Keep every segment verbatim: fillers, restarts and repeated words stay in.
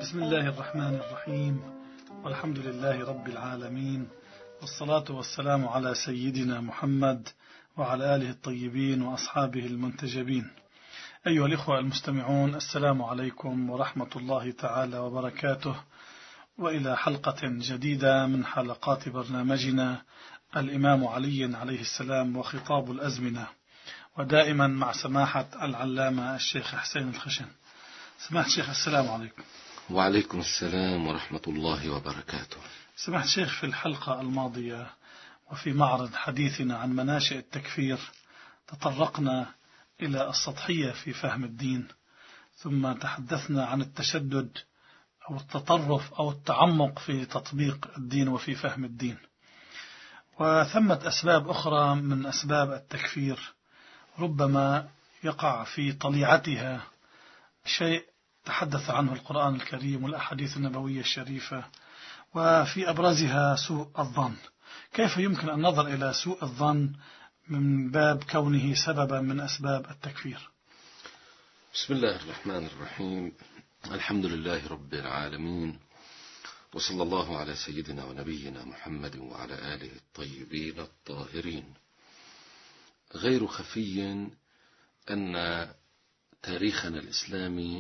بسم الله الرحمن الرحيم، والحمد لله رب العالمين، والصلاة والسلام على سيدنا محمد وعلى آله الطيبين وأصحابه المنتجبين. أيها الإخوة المستمعون، السلام عليكم ورحمة الله تعالى وبركاته، وإلى حلقة جديدة من حلقات برنامجنا الإمام علي عليه السلام وخطاب الأزمنة، ودائما مع سماحة العلامة الشيخ حسين الخشن. سماحة الشيخ، السلام عليكم. وعليكم السلام ورحمة الله وبركاته. سماحة الشيخ، في الحلقة الماضية وفي معرض حديثنا عن مناشئ التكفير تطرقنا إلى السطحية في فهم الدين، ثم تحدثنا عن التشدد أو التطرف أو التعمق في تطبيق الدين وفي فهم الدين، وثمت أسباب أخرى من أسباب التكفير ربما يقع في طليعتها شيء تحدث عنه القرآن الكريم والأحاديث النبوية الشريفة، وفي أبرزها سوء الظن. كيف يمكن أن ننظر إلى سوء الظن من باب كونه سببا من أسباب التكفير؟ بسم الله الرحمن الرحيم. الحمد لله رب العالمين، وصلى الله على سيدنا ونبينا محمد وعلى آله الطيبين الطاهرين. غير خفي أن تاريخنا الإسلامي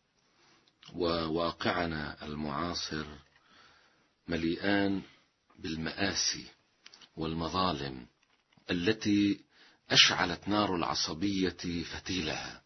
وواقعنا المعاصر مليئان بالمآسي والمظالم التي أشعلت نار العصبية فتيلها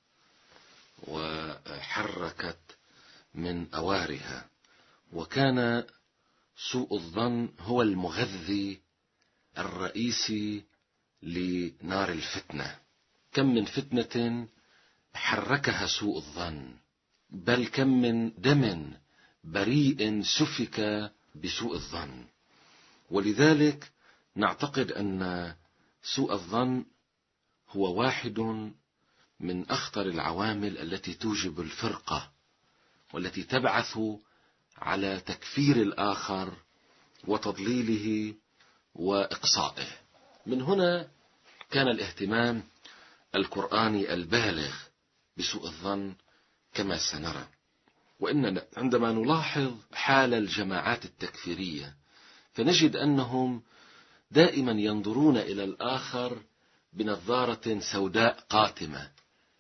وحركت من أوارها، وكان سوء الظن هو المغذي الرئيسي لنار الفتنة. كم من فتنة حركها سوء الظن، بل كم من دم بريء سفك بسوء الظن. ولذلك نعتقد أن سوء الظن هو واحد من أخطر العوامل التي توجب الفرقة، والتي تبعث على تكفير الآخر وتضليله وإقصائه. من هنا كان الاهتمام القرآني البالغ بسوء الظن كما سنرى. وإننا عندما نلاحظ حال الجماعات التكفيرية فنجد أنهم دائما ينظرون إلى الآخر بنظارة سوداء قاتمة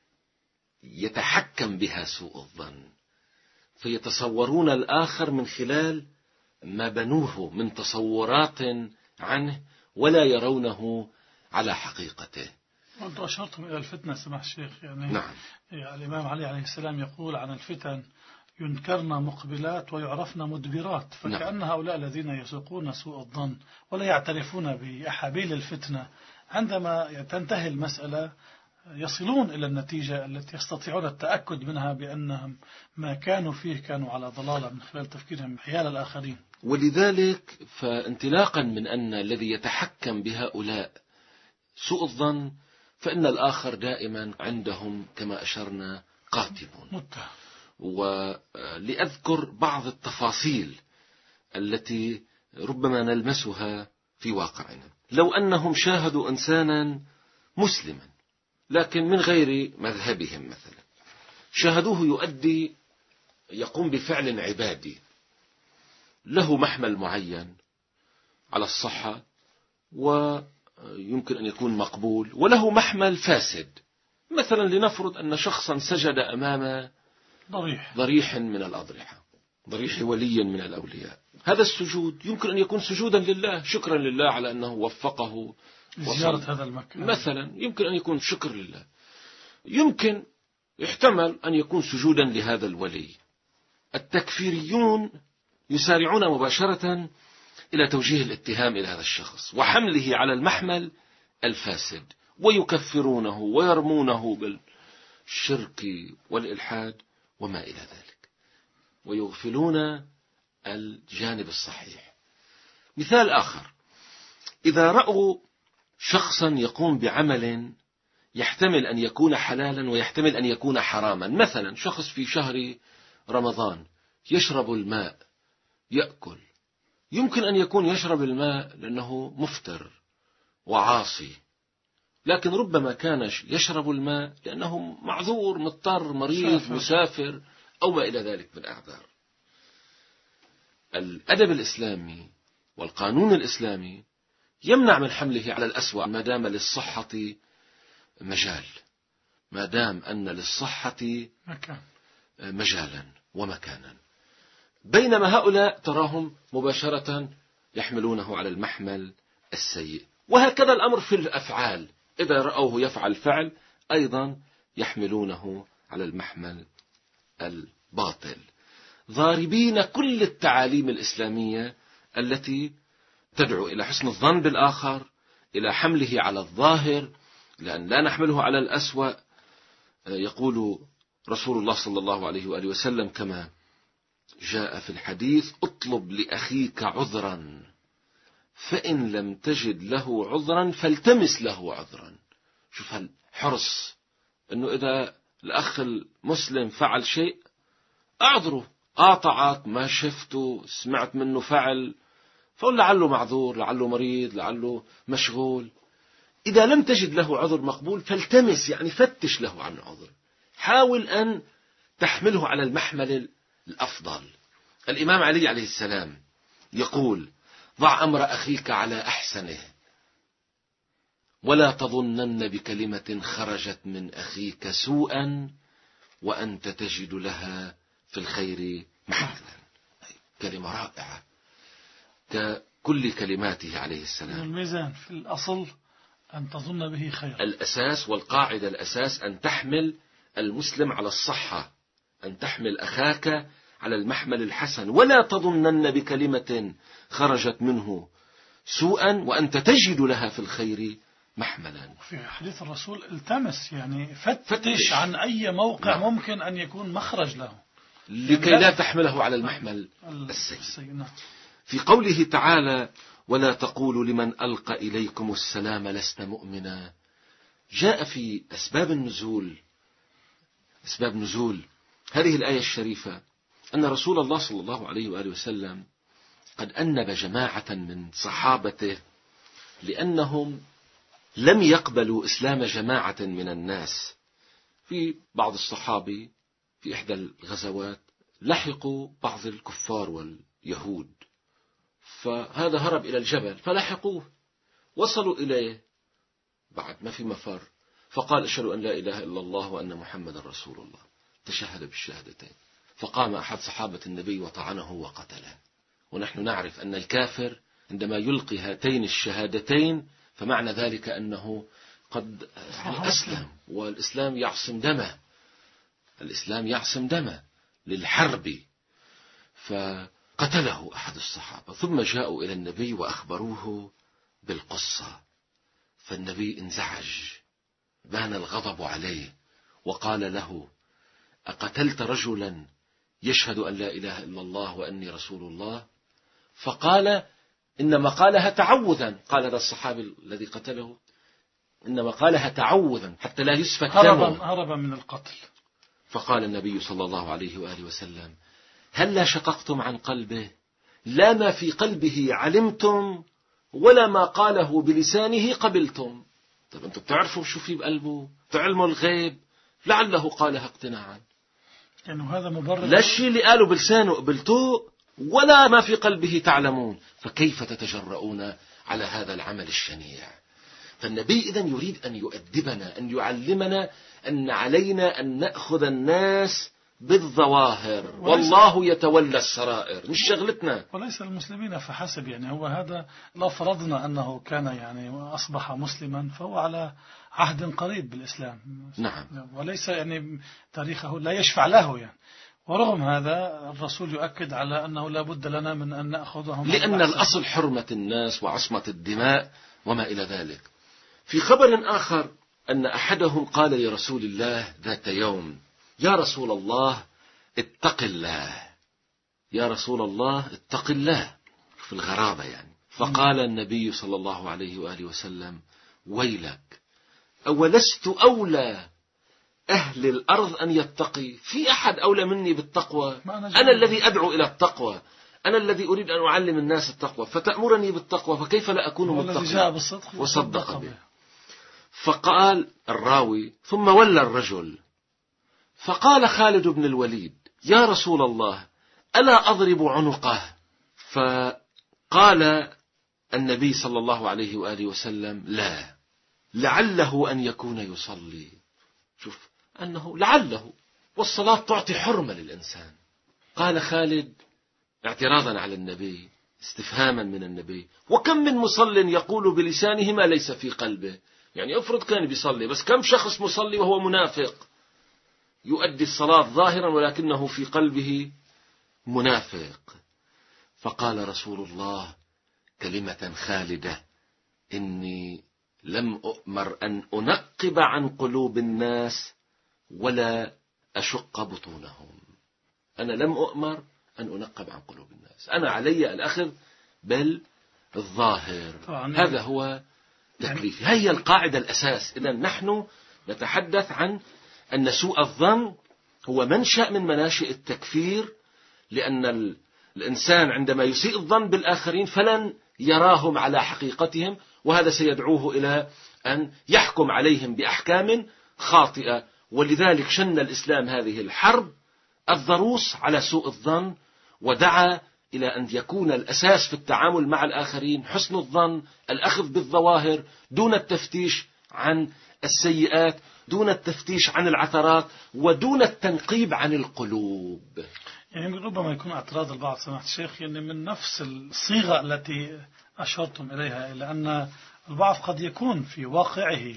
يتحكم بها سوء الظن، فيتصورون الآخر من خلال ما بنوه من تصورات عنه ولا يرونه على حقيقته. وأنتم أشرتم إلى الفتنة سماح الشيخ، يعني نعم. الإمام علي عليه السلام يقول عن الفتن: ينكرن مقبلات ويعرفن مدبرات. فكأن نعم. هؤلاء الذين يسوقون سوء الظن ولا يعترفون بأحابيل الفتنة عندما تنتهي المسألة يصلون إلى النتيجة التي يستطيعون التأكد منها بأنهم ما كانوا فيه كانوا على ضلالة من خلال تفكيرهم حيال الآخرين. ولذلك فانطلاقا من أن الذي يتحكم بهؤلاء سوء الظن، فإن الآخر دائما عندهم كما أشرنا قاتم متهم. ولأذكر بعض التفاصيل التي ربما نلمسها في واقعنا. لو أنهم شاهدوا إنسانا مسلما لكن من غير مذهبهم مثلا، شاهدوه يؤدي يقوم بفعل عبادي له محمل معين على الصحة ويمكن أن يكون مقبول، وله محمل فاسد. مثلا لنفرض أن شخصا سجد أمام ضريح ضريح من الأضرحة، ضريح ولي من الأولياء. هذا السجود يمكن أن يكون سجودا لله، شكرا لله على أنه وفقه لزيارة هذا المكان مثلا، يمكن أن يكون شكر لله. يمكن يحتمل أن يكون سجودا لهذا الولي. التكفيريون يسارعون مباشرة إلى توجيه الاتهام إلى هذا الشخص وحمله على المحمل الفاسد، ويكفرونه ويرمونه بالشرك والإلحاد وما إلى ذلك، ويغفلون الجانب الصحيح. مثال آخر: إذا رأوا شخصا يقوم بعمل يحتمل أن يكون حلالا ويحتمل أن يكون حراما، مثلا شخص في شهر رمضان يشرب الماء يأكل، يمكن أن يكون يشرب الماء لأنه مفطر وعاصي، لكن ربما كان يشرب الماء لأنه معذور مضطر مريض مسافر أو ما إلى ذلك من الأعذار. الأدب الإسلامي والقانون الإسلامي يمنع من حمله على الأسوأ ما دام للصحة مجال، ما دام أن للصحة مجالا ومكانا، بينما هؤلاء تراهم مباشرة يحملونه على المحمل السيء. وهكذا الأمر في الأفعال، إذا رأوه يفعل فعل أيضا يحملونه على المحمل الباطل، ضاربين كل التعاليم الإسلامية التي تدعو إلى حسن الظن بالآخر، إلى حمله على الظاهر، لأن لا نحمله على الأسوأ. يقول رسول الله صلى الله عليه وآله وسلم كما جاء في الحديث: اطلب لأخيك عذرا فإن لم تجد له عذرا فالتمس له عذرا. شوف هالحرص، أنه إذا الأخ المسلم فعل شيء أعذره، قاطعك ما شفته سمعت منه فعل، فقل لعله معذور، لعله مريض، لعله مشغول. إذا لم تجد له عذر مقبول فالتمس، يعني فتش له عن عذر، حاول أن تحمله على المحمل الأفضل. الإمام علي عليه السلام يقول: ضع أمر أخيك على أحسنه ولا تظنن بكلمة خرجت من أخيك سوءا وأنت تجد لها في الخير محلا. كلمة رائعة ككل كلماته عليه السلام. الميزان في الأصل أن تظن به خير، الأساس والقاعدة الأساس أن تحمل المسلم على الصحة، أن تحمل أخاك على المحمل الحسن، ولا تظنن بكلمة خرجت منه سوءا وأنت تجد لها في الخير محملا. في حديث الرسول التمس، يعني فتش, فتش عن أي موقع نعم. ممكن أن يكون مخرج له لكي لا تحمله على المحمل السيء. في قوله تعالى: ولا تقولوا لمن ألقى إليكم السلام لست مؤمنا، جاء في أسباب النزول أسباب نزول هذه الآية الشريفة أن رسول الله صلى الله عليه وآله وسلم قد أنب جماعة من صحابته لأنهم لم يقبلوا إسلام جماعة من الناس. في بعض الصحابي في إحدى الغزوات لحقوا بعض الكفار واليهود، فهذا هرب إلى الجبل فلحقوه، وصلوا إليه بعد ما في مفر، فقال: أشهد أن لا إله إلا الله وأن محمد رسول الله، تشهد بالشهادتين، فقام أحد صحابة النبي وطعنه وقتله. ونحن نعرف أن الكافر عندما يلقي هاتين الشهادتين فمعنى ذلك أنه قد أسلم، والإسلام يعصم دمه، الإسلام يعصم دمه للحرب، فقتله أحد الصحابة. ثم جاءوا إلى النبي وأخبروه بالقصة، فالنبي انزعج، بان الغضب عليه، وقال له: أقتلت رجلا يشهد أن لا إله إلا الله وأني رسول الله؟ فقال: إنما قالها تعوذا. قال هذا الصحابي الذي قتله: إنما قالها تعوذا حتى لا يسفك دمه، هربا من القتل. فقال النبي صلى الله عليه وآله وسلم: هل لا شققتم عن قلبه؟ لا ما في قلبه علمتم ولا ما قاله بلسانه قبلتم. طب أنتم بتعرفوا شو في بقلبه، تعلموا الغيب، لعله قالها اقتناعا، يعني هذا مبرر، لا الشيء اللي قاله بلسانه قبلتوه ولا ما في قلبه تعلمون، فكيف تتجرؤون على هذا العمل الشنيع؟ فالنبي إذن يريد أن يؤدبنا، أن يعلمنا أن علينا أن نأخذ الناس بالظواهر، والله يتولى السرائر، مش شغلتنا. وليس المسلمين فحسب، يعني هو هذا لو فرضنا أنه كان يعني أصبح مسلما فهو على عهد قريب بالإسلام، نعم، وليس يعني تاريخه لا يشفع له يعني. ورغم هذا الرسول يؤكد على أنه لا بد لنا من أن نأخذهم، لأن الأصل حرمة الناس وعصمة الدماء وما إلى ذلك. في خبر آخر أن أحدهم قال لرسول الله ذات يوم: يا رسول الله اتق الله، يا رسول الله اتق الله، في الغرابة يعني. فقال النبي صلى الله عليه وآله وسلم: ويلك، أولست أولى أهل الأرض أن يتقي؟ في أحد أولى مني بالتقوى؟ أنا الذي أدعو إلى التقوى، أنا الذي أريد أن أعلم الناس التقوى، فتأمرني بالتقوى، فكيف لا أكون متقيا؟ وصدق به. فقال الراوي: ثم ولى الرجل، فقال خالد بن الوليد: يا رسول الله ألا أضرب عنقه؟ فقال النبي صلى الله عليه وآله وسلم: لا، لعله أن يكون يصلي. شوف أنه لعله، والصلاة تعطي حرمة للإنسان. قال خالد اعتراضا على النبي، استفهاما من النبي: وكم من مصل يقول بلسانه ما ليس في قلبه؟ يعني افرض كان بيصلي، بس كم شخص مصلي وهو منافق يؤدي الصلاة ظاهرا ولكنه في قلبه منافق. فقال رسول الله كلمة خالدة: إني لم أؤمر أن أنقب عن قلوب الناس ولا أشق بطونهم. أنا لم أؤمر أن أنقب عن قلوب الناس، أنا علي الأخذ بالظاهر. هذا هو تكليفي. هي القاعدة الأساس. إذن نحن نتحدث عن أن سوء الظن هو منشأ من مناشئ التكفير، لأن الإنسان عندما يسيء الظن بالآخرين فلن يراهم على حقيقتهم، وهذا سيدعوه إلى أن يحكم عليهم بأحكام خاطئة. ولذلك شن الإسلام هذه الحرب الضروس على سوء الظن، ودعا إلى أن يكون الأساس في التعامل مع الآخرين حسن الظن، الأخذ بالظواهر دون التفتيش عن السيئات، دون التفتيش عن العثرات، ودون التنقيب عن القلوب. يعني ربما يكون اعتراض البعض سماحة الشيخ يعني من نفس الصيغة التي أشرتم إليها، إلا أن البعض قد يكون في واقعه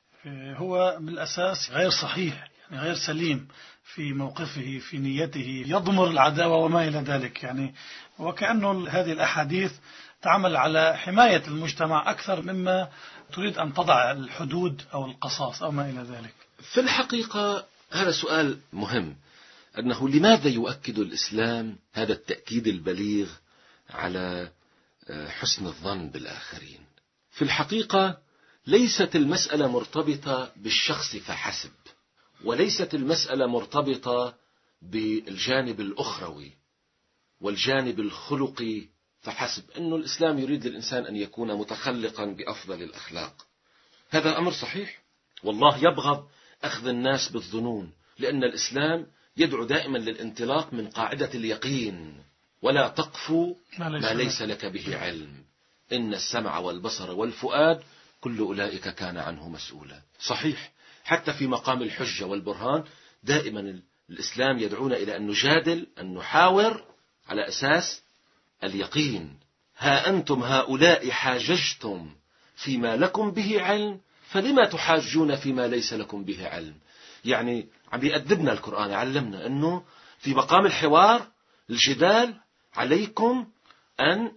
هو بالأساس غير صحيح، يعني غير سليم في موقفه، في نيته، يضمر العداوة وما إلى ذلك، يعني وكأنه هذه الأحاديث تعمل على حماية المجتمع أكثر مما تريد أن تضع الحدود أو القصاص أو ما إلى ذلك. في الحقيقة هذا سؤال مهم، أنه لماذا يؤكد الإسلام هذا التأكيد البليغ على حسن الظن بالآخرين؟ في الحقيقة ليست المسألة مرتبطة بالشخص فحسب، وليست المسألة مرتبطة بالجانب الأخروي والجانب الخلقي فحسب، أن الإسلام يريد للإنسان أن يكون متخلقا بأفضل الأخلاق. هذا أمر صحيح، والله يبغض أخذ الناس بالظنون، لأن الإسلام يدعو دائما للانطلاق من قاعدة اليقين: ولا تقف ما ليس لك به علم، إن السمع والبصر والفؤاد كل أولئك كان عنه مسؤولا. صحيح، حتى في مقام الحجة والبرهان دائما الإسلام يدعونا إلى أن نجادل، أن نحاور على أساس اليقين. ها أنتم هؤلاء حاججتم فيما لكم به علم فلما تحاجون فيما ليس لكم به علم. يعني عم يأدبنا القرآن، يعلمنا أنه في مقام الحوار الجدال عليكم أن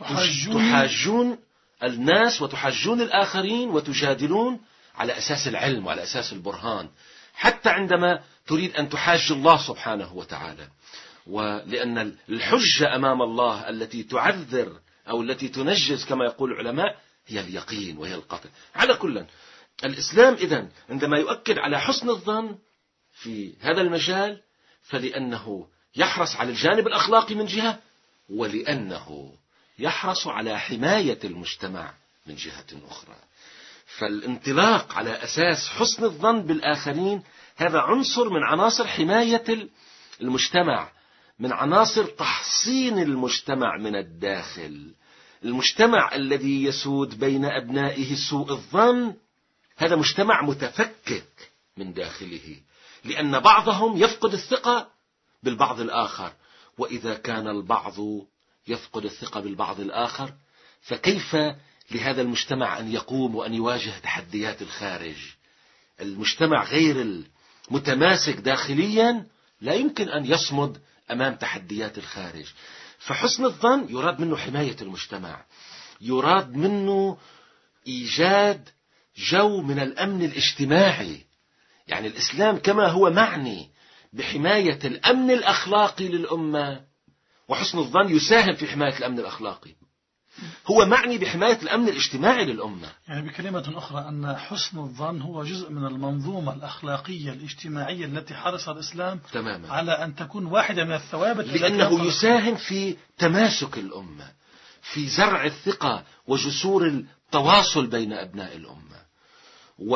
تحاجون الناس وتحاجون الآخرين وتجادلون على أساس العلم وعلى أساس البرهان، حتى عندما تريد أن تحاج الله سبحانه وتعالى. ولأن الحجة أمام الله التي تعذر أو التي تنجز كما يقول العلماء هي اليقين وهي القطع. على كل الإسلام إذن عندما يؤكد على حسن الظن في هذا المجال فلأنه يحرص على الجانب الأخلاقي من جهة، ولأنه يحرص على حماية المجتمع من جهة أخرى. فالانطلاق على أساس حسن الظن بالآخرين هذا عنصر من عناصر حماية المجتمع، من عناصر تحصين المجتمع من الداخل. المجتمع الذي يسود بين أبنائه سوء الظن هذا مجتمع متفكك من داخله، لأن بعضهم يفقد الثقة بالبعض الآخر، وإذا كان البعض يفقد الثقة بالبعض الآخر فكيف لهذا المجتمع أن يقوم وأن يواجه تحديات الخارج؟ المجتمع غير المتماسك داخليا لا يمكن أن يصمد أمام تحديات الخارج. فحسن الظن يراد منه حماية المجتمع، يراد منه إيجاد جو من الأمن الاجتماعي. يعني الإسلام كما هو معني بحماية الأمن الأخلاقي للأمة، وحسن الظن يساهم في حماية الأمن الأخلاقي، هو معني بحماية الأمن الاجتماعي للأمة. يعني بكلمة أخرى أن حسن الظن هو جزء من المنظومة الأخلاقية الاجتماعية التي حرص الإسلام تماما على أن تكون واحدة من الثوابت، لأنه يساهم في تماسك الأمة، في زرع الثقة وجسور التواصل بين أبناء الأمة.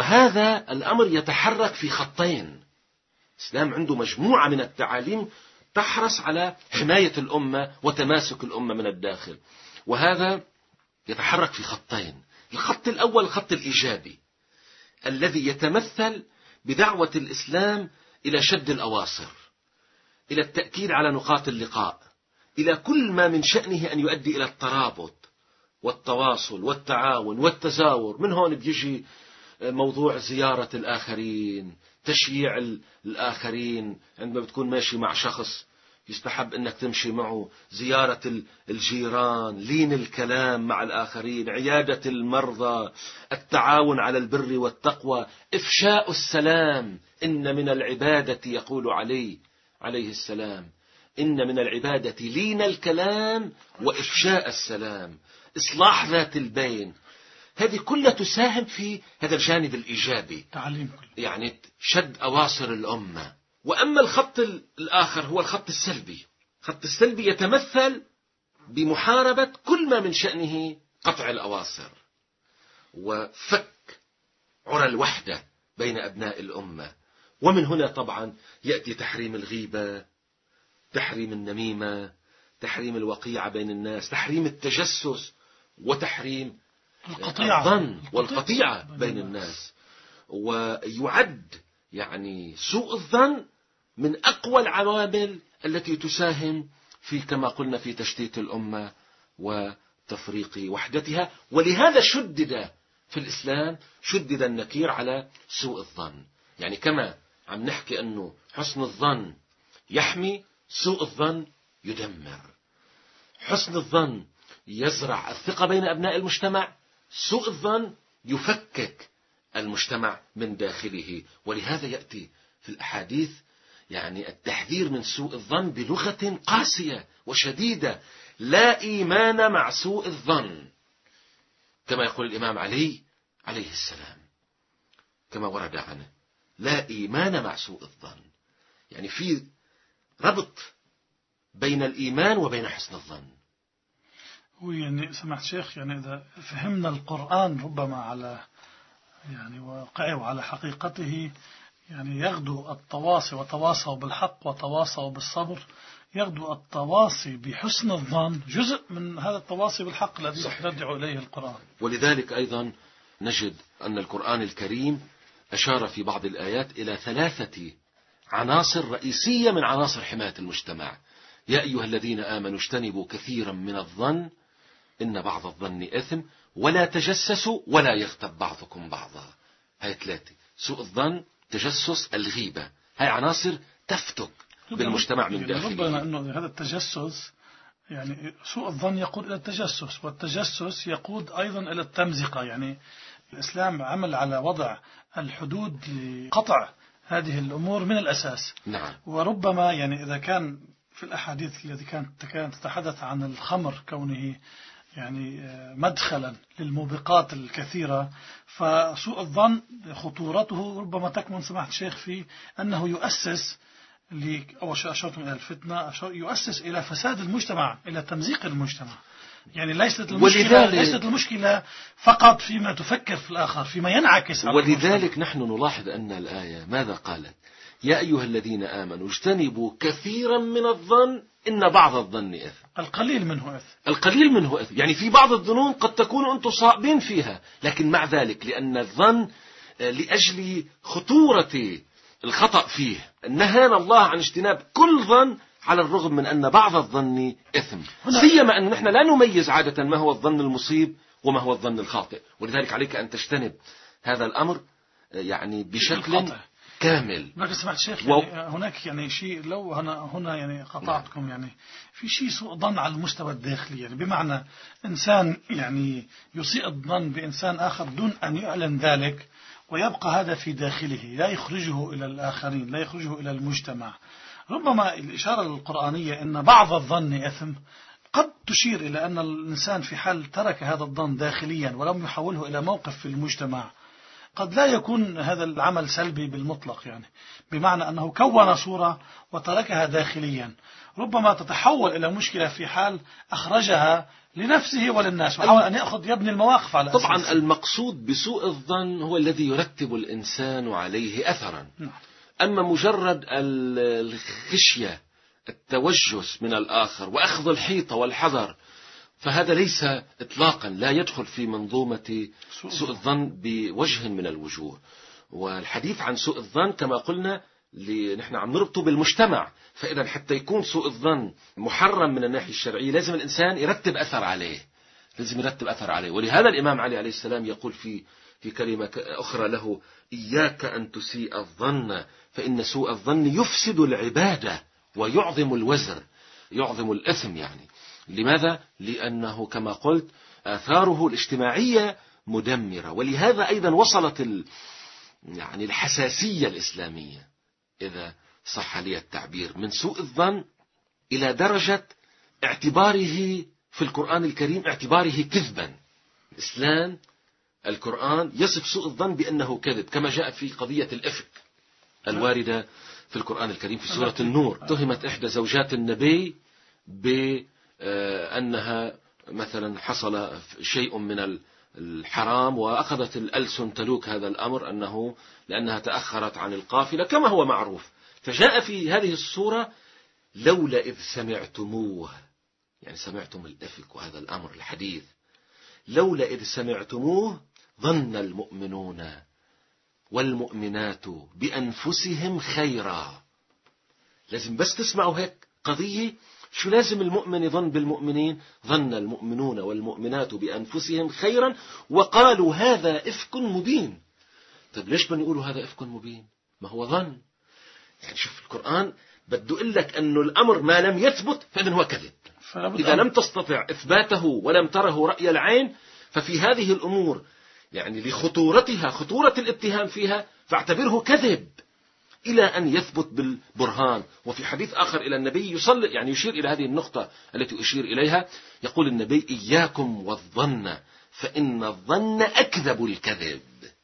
وهذا الأمر يتحرك في خطين. الإسلام عنده مجموعة من التعاليم تحرص على حماية الأمة وتماسك الأمة من الداخل. وهذا يتحرك في خطين. الخط الأول الخط الإيجابي الذي يتمثل بدعوة الإسلام إلى شد الأواصر، إلى التأكيد على نقاط اللقاء، إلى كل ما من شأنه أن يؤدي إلى الترابط والتواصل والتعاون والتزاور. من هون بيجي موضوع زيارة الآخرين، تشييع الآخرين. عندما بتكون ماشي مع شخص يستحب أنك تمشي معه، زيارة الجيران، لين الكلام مع الآخرين، عيادة المرضى، التعاون على البر والتقوى، إفشاء السلام. إن من العبادة، يقول علي عليه السلام، إن من العبادة لين الكلام وإفشاء السلام، إصلاح ذات البين. هذه كلها تساهم في هذا الجانب الإيجابي، تعليم يعني شد أواصر الأمة. وأما الخط الآخر هو الخط السلبي. الخط السلبي يتمثل بمحاربة كل ما من شأنه قطع الأواصر وفك عرى الوحدة بين أبناء الأمة. ومن هنا طبعا يأتي تحريم الغيبة، تحريم النميمة، تحريم الوقيعة بين الناس، تحريم التجسس، وتحريم القطيعة الظن والقطيعة بين الناس. ويعد يعني سوء الظن من أقوى العوامل التي تساهم في، كما قلنا، في تشتيت الأمة وتفريق وحدتها. ولهذا شدد في الإسلام، شدد النكير على سوء الظن. يعني كما عم نحكي أنه حسن الظن يحمي، سوء الظن يدمر. حسن الظن يزرع الثقة بين أبناء المجتمع، سوء الظن يفكك المجتمع من داخله. ولهذا يأتي في الأحاديث يعني التحذير من سوء الظن بلغة قاسية وشديدة. لا إيمان مع سوء الظن، كما يقول الإمام علي عليه السلام، كما ورد عنه، لا إيمان مع سوء الظن. يعني في ربط بين الإيمان وبين حسن الظن. ويعني سمعت شيخ، يعني إذا فهمنا القرآن ربما على يعني واقعه وعلى حقيقته، يعني يغدو التواصي، وتواصوا بالحق وتواصوا بالصبر، يغدو التواصي بحسن الظن جزء من هذا التواصي بالحق الذي يدعو إليه القرآن. ولذلك أيضا نجد أن القرآن الكريم أشار في بعض الآيات إلى ثلاثة عناصر رئيسية من عناصر حماية المجتمع. يا أيها الذين آمنوا اجتنبوا كثيرا من الظن إن بعض الظن إثم ولا تجسسوا ولا يغتب بعضكم بعضا. هاي ثلاثة: سوء الظن، تجسس، الغيبة. هاي عناصر تفتك بالمجتمع من داخله. ربما أنه هذا التجسس، يعني سوء الظن يقود إلى التجسس، والتجسس يقود أيضا إلى التمزقة. يعني الإسلام عمل على وضع الحدود لقطع هذه الأمور من الأساس. نعم. وربما يعني إذا كان في الأحاديث التي كانت كانت تتحدث عن الخمر كونه يعني مدخلا للموبقات الكثيرة، فسوء الظن خطورته ربما تكمن، سمعت شيخ، في أنه يؤسس أو أشرتم إلى الفتنة، يؤسس إلى فساد المجتمع، إلى تمزيق المجتمع. يعني ليست المشكلة, ليست المشكلة فقط فيما تفكر في الآخر، فيما ينعكس على ولذلك نحن نلاحظ أن الآية ماذا قالت؟ يا أيها الذين آمنوا اجتنبوا كثيرا من الظن إن بعض الظن إثم. القليل منه إثم. القليل منه إثم. يعني في بعض الظنون قد تكونوا أنتم صائبين فيها، لكن مع ذلك لأن الظن لأجل خطورة الخطأ فيه نهانا الله عن اجتناب كل ظن، على الرغم من أن بعض الظن إثم. سيما أن نحن لا نميز عادة ما هو الظن المصيب وما هو الظن الخاطئ. ولذلك عليك أن تجتنب هذا الأمر يعني بشكل كامل. لكن سمعت شيخ، يعني و... هناك يعني شيء، لو هنا هنا يعني قطعتكم، نعم. يعني في شيء سوء ظن على المستوى الداخلي، يعني بمعنى إنسان يعني يسيء الظن بإنسان آخر دون أن يعلن ذلك، ويبقى هذا في داخله، لا يخرجه إلى الآخرين، لا يخرجه إلى المجتمع. ربما الإشارة القرآنية أن بعض الظن إثم قد تشير إلى أن الإنسان في حال ترك هذا الظن داخليا ولم يحوله إلى موقف في المجتمع، قد لا يكون هذا العمل سلبي بالمطلق، يعني بمعنى أنه كون صورة وتركها داخليا، ربما تتحول إلى مشكلة في حال أخرجها لنفسه وللناس، وحاول أن يأخذ يبني المواقف على طبعا أساس. المقصود بسوء الظن هو الذي يرتب الإنسان عليه أثرا. أما مجرد الخشية التوجس من الآخر وأخذ الحيطة والحذر، فهذا ليس إطلاقا لا يدخل في منظومة سوء الظن بوجه من الوجوه. والحديث عن سوء الظن كما قلنا نحن عم نربطه بالمجتمع، فإذا حتى يكون سوء الظن محرم من الناحية الشرعية لازم الإنسان يرتب أثر عليه، لازم يرتب أثر عليه. ولهذا الإمام علي عليه السلام يقول في في كلمة أخرى له: إياك أن تسيء الظن فإن سوء الظن يفسد العبادة ويعظم الوزر، يعظم الإثم. يعني لماذا؟ لأنه كما قلت آثاره الاجتماعية مدمرة. ولهذا أيضا وصلت ال يعني الحساسية الإسلامية، إذا صح لي التعبير، من سوء الظن إلى درجة اعتباره في القرآن الكريم اعتباره كذبا. الإسلام القرآن يصف سوء الظن بأنه كذب، كما جاء في قضية الإفك الواردة في القرآن الكريم في سورة النور. تهمت إحدى زوجات النبي بأنها مثلا حصل شيء من الحرام، وأخذت الألسن تلوك هذا الأمر أنه لأنها تأخرت عن القافلة كما هو معروف. فجاء في هذه السورة: لولا إذ سمعتموه، يعني سمعتم الإفك وهذا الأمر الحديث، لولا إذ سمعتموه ظن المؤمنون والمؤمنات بأنفسهم خيرا. لازم بس تسمعوا هيك قضية، شو لازم المؤمن يظن بالمؤمنين؟ ظن المؤمنون والمؤمنات بأنفسهم خيرا وقالوا هذا إفك مبين. طيب ليش بنقولوا هذا إفك مبين؟ ما هو ظن. يعني شوف القرآن بده يقول لك أنه الأمر ما لم يثبت فإذن هو كذب. إذا لم تستطع إثباته ولم تره رأي العين ففي هذه الأمور يعني لخطورتها، خطورة الاتهام فيها، فاعتبره كذب إلى أن يثبت بالبرهان. وفي حديث آخر إلى النبي يصل يعني يشير إلى هذه النقطة التي أشير إليها، يقول النبي: إياكم والظن فإن الظن أكذب الكذب.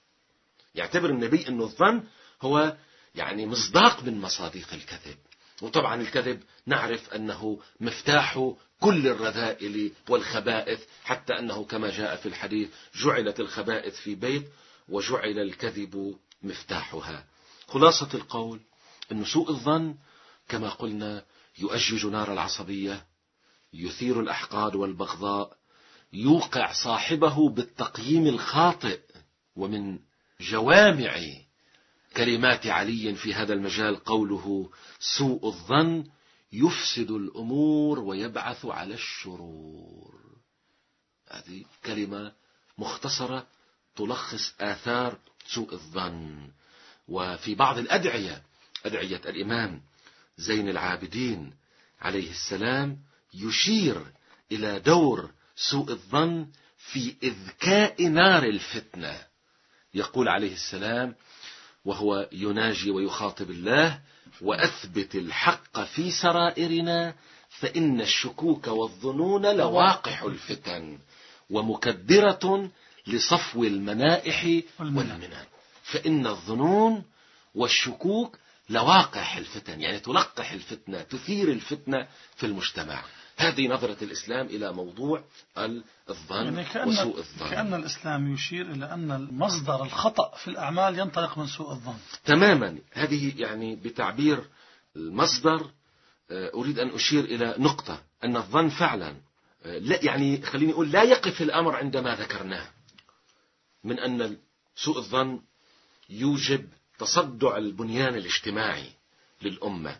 يعتبر النبي أن الظن هو يعني مصداق من مصادق الكذب. وطبعا الكذب نعرف أنه مفتاح كل الرذائل والخبائث، حتى أنه كما جاء في الحديث: جعلت الخبائث في بيت وجعل الكذب مفتاحها. خلاصة القول أن سوء الظن كما قلنا يؤجج نار العصبية، يثير الأحقاد والبغضاء، يوقع صاحبه بالتقييم الخاطئ. ومن جوامع كلمات علي في هذا المجال قوله: سوء الظن يفسد الأمور ويبعث على الشرور. هذه كلمة مختصرة تلخص آثار سوء الظن. وفي بعض الأدعية، أدعية الإمام زين العابدين عليه السلام، يشير إلى دور سوء الظن في إذكاء نار الفتنة. يقول عليه السلام وهو يناجي ويخاطب الله: وأثبت الحق في سرائرنا فإن الشكوك والظنون لواقح الفتن ومكدرة لصفو المنائح والمنن. فإن الظنون والشكوك لواقح الفتن، يعني تلقح الفتنة، تثير الفتنة في المجتمع. هذه نظرة الإسلام إلى موضوع الظن يعني كأن وسوء الظن. كأن الإسلام يشير إلى أن مصدر الخطأ في الأعمال ينطلق من سوء الظن تماما. هذه يعني بتعبير المصدر أريد أن أشير إلى نقطة، أن الظن فعلا لا يعني خليني أقول لا يقف الأمر عندما ذكرناه من أن سوء الظن يوجب تصدع البنيان الاجتماعي للأمة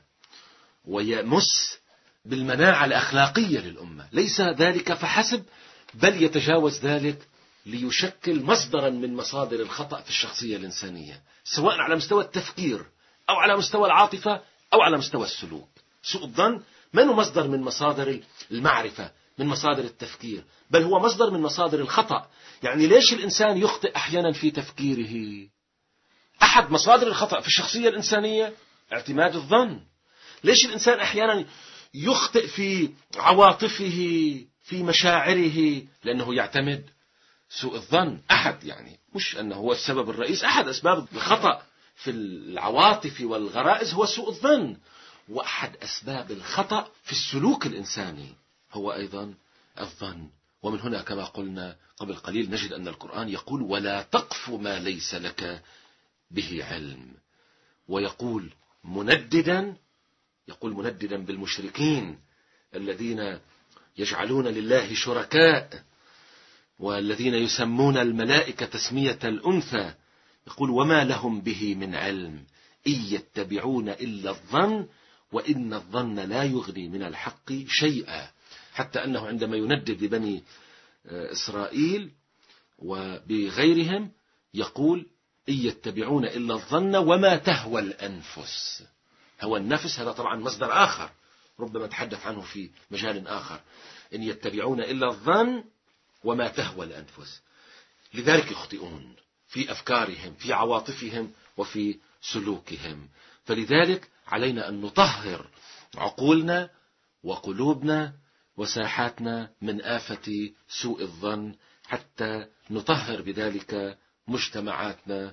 ويمس بالمناعة الأخلاقية للأمة. ليس ذلك فحسب، بل يتجاوز ذلك ليشكل مصدرا من مصادر الخطأ في الشخصية الإنسانية، سواء على مستوى التفكير أو على مستوى العاطفة أو على مستوى السلوك. سوء الظن ما هو مصدر من مصادر المعرفة، من مصادر التفكير، بل هو مصدر من مصادر الخطأ. يعني ليش الإنسان يخطئ أحيانا في تفكيره؟ أحد مصادر الخطأ في الشخصية الإنسانية اعتماد الظن. ليش الإنسان أحيانا يخطئ في عواطفه، في مشاعره؟ لأنه يعتمد سوء الظن. أحد يعني مش أنه هو السبب الرئيس، أحد أسباب الخطأ في العواطف والغرائز هو سوء الظن. وأحد أسباب الخطأ في السلوك الإنساني هو أيضا الظن. ومن هنا كما قلنا قبل قليل نجد أن القرآن يقول: ولا تقف ما ليس لك به علم، ويقول منددا يقول منددا بالمشركين الذين يجعلون لله شركاء والذين يسمون الملائكة تسمية الأنثى، يقول وما لهم به من علم إن يتبعون إلا الظن وإن الظن لا يغني من الحق شيئا. حتى أنه عندما يندد ببني إسرائيل وبغيرهم يقول إن يتبعون إلا الظن وما تهوى الأنفس. هو النفس هذا طبعا مصدر آخر ربما تحدث عنه في مجال آخر. إن يتبعون إلا الظن وما تهوى الأنفس. لذلك يخطئون في أفكارهم في عواطفهم وفي سلوكهم. فلذلك علينا أن نطهر عقولنا وقلوبنا وساحاتنا من آفة سوء الظن حتى نطهر بذلك مجتمعاتنا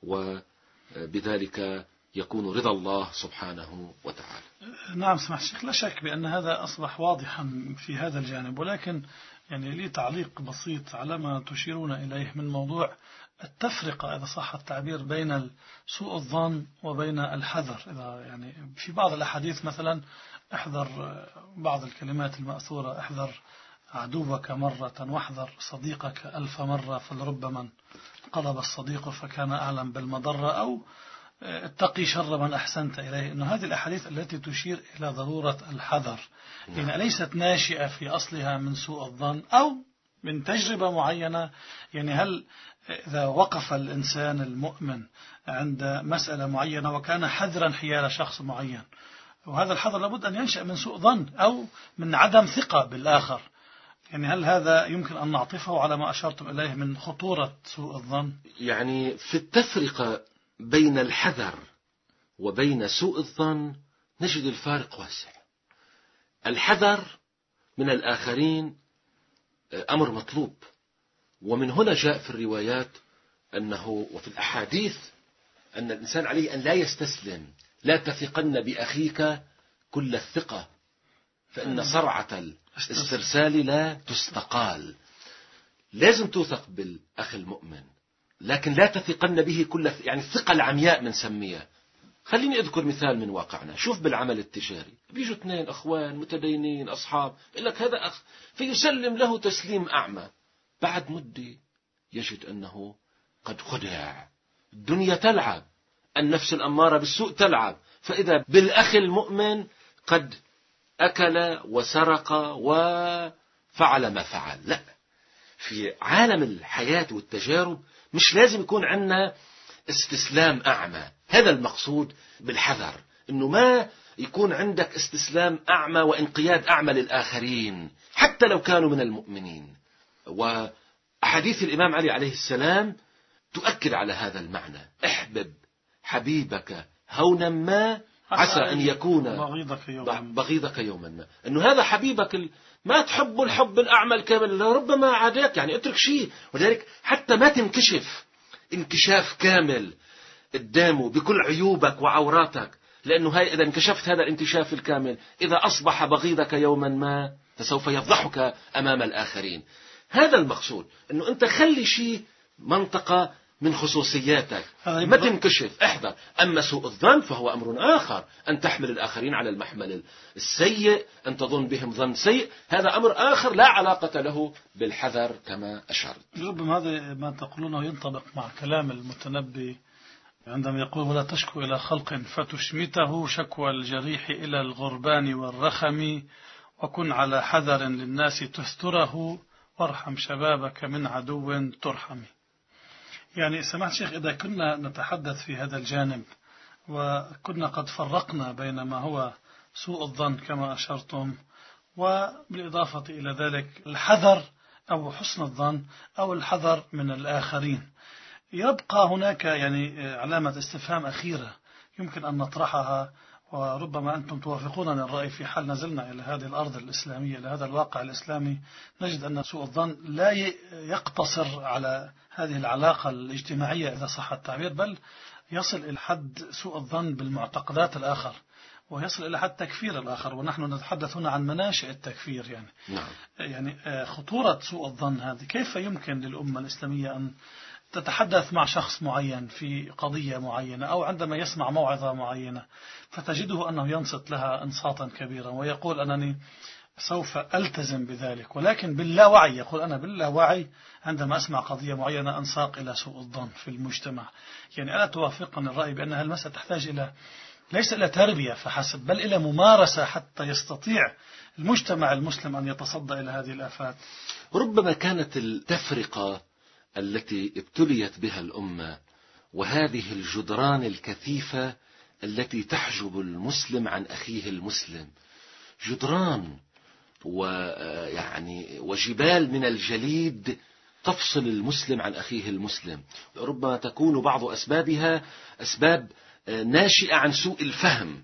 وبذلك يكون رضا الله سبحانه وتعالى. نعم سمح الشيخ، لا شك بأن هذا أصبح واضحا في هذا الجانب، ولكن يعني لي تعليق بسيط على ما تشيرون إليه من موضوع التفرقة إذا صح التعبير بين سوء الظن وبين الحذر. إذا يعني في بعض الأحاديث مثلا احذر بعض الكلمات المأثورة، احذر عدوك مرة واحذر صديقك ألف مرة فلربما انقلب الصديق فكان أعلم بالمضرة، أو اتقي شر من أحسنت إليه. إنه هذه الأحاديث التي تشير إلى ضرورة الحذر يعني ليست ناشئة في أصلها من سوء الظن أو من تجربة معينة. يعني هل إذا وقف الإنسان المؤمن عند مسألة معينة وكان حذرا حيال شخص معين، وهذا الحذر لابد أن ينشأ من سوء ظن أو من عدم ثقة بالآخر، يعني هل هذا يمكن أن نعطفه على ما أشرتم إليه من خطورة سوء الظن؟ يعني في التفرقة بين الحذر وبين سوء الظن نجد الفارق واسع. الحذر من الآخرين أمر مطلوب، ومن هنا جاء في الروايات أنه وفي الأحاديث أن الإنسان عليه أن لا يستسلم. لا تثقن بأخيك كل الثقة فإن صرعة الاسترسال لا تستقال. لازم توثق بالأخ المؤمن، لكن لا تثقن به كل يعني الثقة العمياء من سمية. خليني أذكر مثال من واقعنا. شوف بالعمل التجاري بيجوا اثنين أخوان متدينين أصحاب، يقول لك هذا أخ فيسلم له تسليم أعمى. بعد مدة يجد أنه قد خدع. الدنيا تلعب، النفس الأمارة بالسوء تلعب، فإذا بالأخ المؤمن قد أكل وسرق وفعل ما فعل. لا، في عالم الحياة والتجارب مش لازم يكون عندنا استسلام أعمى. هذا المقصود بالحذر، إنه ما يكون عندك استسلام أعمى وانقياد أعمى للآخرين حتى لو كانوا من المؤمنين. وأحاديث الإمام علي عليه السلام تؤكد على هذا المعنى. احبب حبيبك هونا ما عسى أن يكون بغيضك يوما, بغيضك يوما ما. أنه هذا حبيبك ما تحب الحب الأعمى الكامل، ربما عاداك يعني اترك شيء. ولذلك حتى ما تنكشف انكشاف كامل قدامه بكل عيوبك وعوراتك، لأنه هاي إذا انكشفت هذا الانكشاف الكامل إذا أصبح بغيضك يوما ما فسوف يفضحك أمام الآخرين. هذا المقصود، أنه أنت خلي شيء منطقة من خصوصياتك، ما تنكشف، احذر. أما سوء الظن فهو أمر آخر، أن تحمل الآخرين على المحمل السيء، أن تظن بهم ظن سيء، هذا أمر آخر لا علاقة له بالحذر كما أشرت. ربما هذا ما تقولونه ينطبق مع كلام المتنبي عندما يقول ولا تشكو إلى خلق فتشمته شكوى الجريح إلى الغربان والرخم، وكن على حذر للناس تستره وارحم شبابك من عدو ترحم. يعني سمعت شيخ، إذا كنا نتحدث في هذا الجانب وكنا قد فرقنا بين ما هو سوء الظن كما أشرتم وبالإضافة إلى ذلك الحذر أو حسن الظن أو الحذر من الآخرين، يبقى هناك يعني علامة استفهام أخيرة يمكن أن نطرحها، وربما أنتم توافقونني الرأي في حال نزلنا إلى هذه الأرض الإسلامية، إلى هذا الواقع الإسلامي، نجد أن سوء الظن لا يقتصر على هذه العلاقة الاجتماعية إذا صح التعبير، بل يصل إلى حد سوء الظن بالمعتقدات الآخر، ويصل إلى حد تكفير الآخر، ونحن نتحدث هنا عن مناشئ التكفير. يعني نعم. يعني خطورة سوء الظن هذه كيف يمكن للأمة الإسلامية أن تتحدث مع شخص معين في قضية معينة أو عندما يسمع موعظة معينة، فتجده أنه ينصت لها انصاتا كبيرا ويقول أنني سوف ألتزم بذلك، ولكن باللاوعي يقول أنا باللاوعي عندما أسمع قضية معينة أنساق إلى سوء الظن في المجتمع. يعني ألا توافقني الرأي بأن المسألة تحتاج إلى ليس إلى تربية فحسب، بل إلى ممارسة حتى يستطيع المجتمع المسلم أن يتصدى إلى هذه الآفات؟ ربما كانت التفرقة التي ابتليت بها الأمة وهذه الجدران الكثيفة التي تحجب المسلم عن أخيه المسلم، جدران ويعني وجبال من الجليد تفصل المسلم عن أخيه المسلم، ربما تكون بعض أسبابها أسباب ناشئة عن سوء الفهم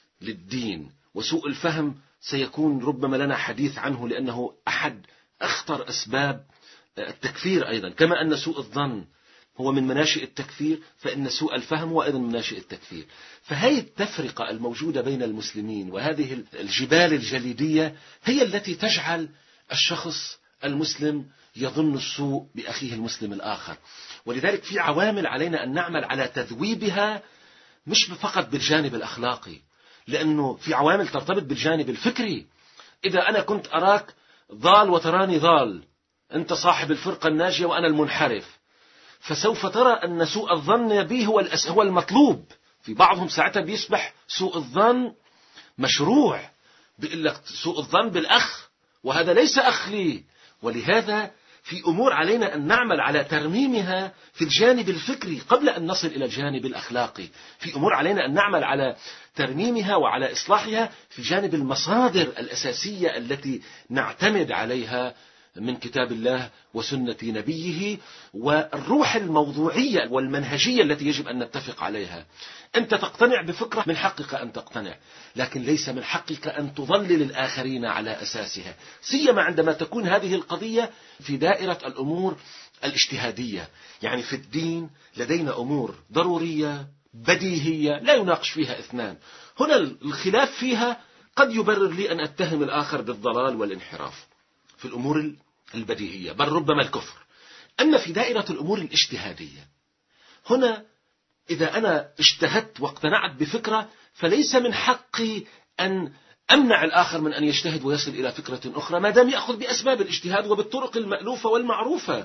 للدين، وسوء الفهم سيكون ربما لنا حديث عنه لأنه أحد أخطر أسباب التكفير أيضا، كما أن سوء الظن هو من مناشئ التكفير فإن سوء الفهم هو أيضا من مناشئ التكفير. فهي التفرقة الموجودة بين المسلمين وهذه الجبال الجليدية هي التي تجعل الشخص المسلم يظن السوء بأخيه المسلم الآخر. ولذلك في عوامل علينا أن نعمل على تذويبها مش فقط بالجانب الأخلاقي، لأنه في عوامل ترتبط بالجانب الفكري. إذا أنا كنت أراك ضال وتراني ضال، أنت صاحب الفرقة الناجية وأنا المنحرف، فسوف ترى أن سوء الظن به هو هو المطلوب. في بعضهم ساعتها بيصبح سوء الظن مشروع، بيقول لك سوء الظن بالأخ وهذا ليس أخ لي. ولهذا في أمور علينا أن نعمل على ترميمها في الجانب الفكري قبل أن نصل إلى الجانب الأخلاقي. في أمور علينا أن نعمل على ترميمها وعلى إصلاحها في جانب المصادر الأساسية التي نعتمد عليها من كتاب الله وسنة نبيه، والروح الموضوعية والمنهجية التي يجب أن نتفق عليها. أنت تقتنع بفكرة من حقك أن تقتنع، لكن ليس من حقك أن تضلل الآخرين على أساسها، سيما عندما تكون هذه القضية في دائرة الأمور الاجتهادية. يعني في الدين لدينا أمور ضرورية بديهية لا يناقش فيها اثنان، هنا الخلاف فيها قد يبرر لي أن أتهم الآخر بالضلال والانحراف في الأمور البديهية، بل ربما الكفر. أما في دائرة الأمور الاجتهادية هنا إذا أنا اجتهدت واقتنعت بفكرة فليس من حقي أن أمنع الآخر من أن يجتهد ويصل إلى فكرة أخرى ما دام يأخذ بأسباب الاجتهاد وبالطرق المألوفة والمعروفة.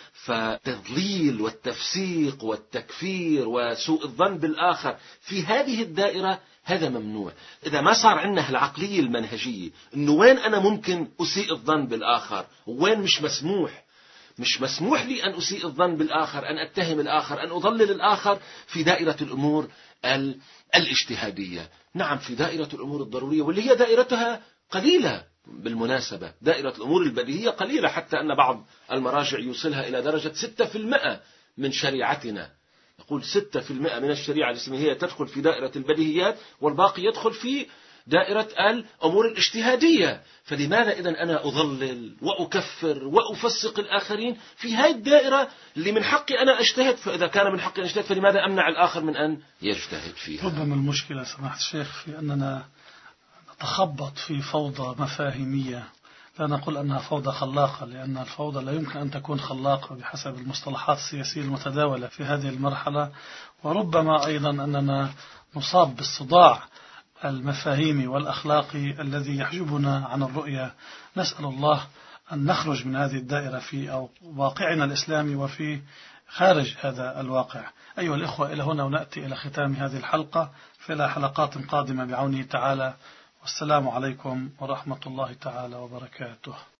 فالتضليل والتفسيق والتكفير وسوء الظن بالآخر في هذه الدائرة هذا ممنوع. إذا ما صار عندنا العقلية المنهجية إنه وين أنا ممكن أسيء الظن بالآخر وين مش مسموح، مش مسموح لي أن أسيء الظن بالآخر، أن أتهم الآخر، أن أضلل الآخر في دائرة الأمور الاجتهادية. نعم في دائرة الأمور الضرورية واللي هي دائرتها قليلة بالمناسبة، دائرة الأمور البديهية قليلة، حتى أن بعض المراجع يوصلها إلى درجة ستة في المئة من شريعتنا. يقول ستة في المئة من الشريعة الإسلامية هي تدخل في دائرة البديهيات والباقي يدخل في دائرة الأمور الاجتهادية. فلماذا إذن أنا أضلل وأكفر وأفسق الآخرين في هذه الدائرة اللي من حقي أنا أجتهد؟ فإذا كان من حقي أن أجتهد فلماذا أمنع الآخر من أن يجتهد فيها؟ ربما المشكلة سماحة الشيخ في أننا نتخبط في فوضى مفاهيمية، لا نقول أنها فوضى خلاقة، لأن الفوضى لا يمكن أن تكون خلاقة بحسب المصطلحات السياسية المتداولة في هذه المرحلة. وربما أيضا أننا نصاب بالصداع المفاهيمي والأخلاقي الذي يحجبنا عن الرؤية. نسأل الله أن نخرج من هذه الدائرة في واقعنا الإسلامي وفي خارج هذا الواقع. أيها الإخوة، إلى هنا ونأتي إلى ختام هذه الحلقة، في حلقات قادمة بعونه تعالى، والسلام عليكم ورحمة الله تعالى وبركاته.